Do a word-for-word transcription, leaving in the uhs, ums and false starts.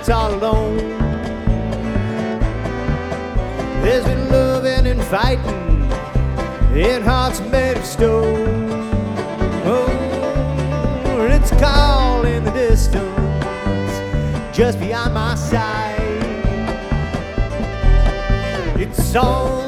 nights all alone. There's been loving and fighting in hearts made of stone. Oh, it's a call in the distance, just beyond my sight. It's all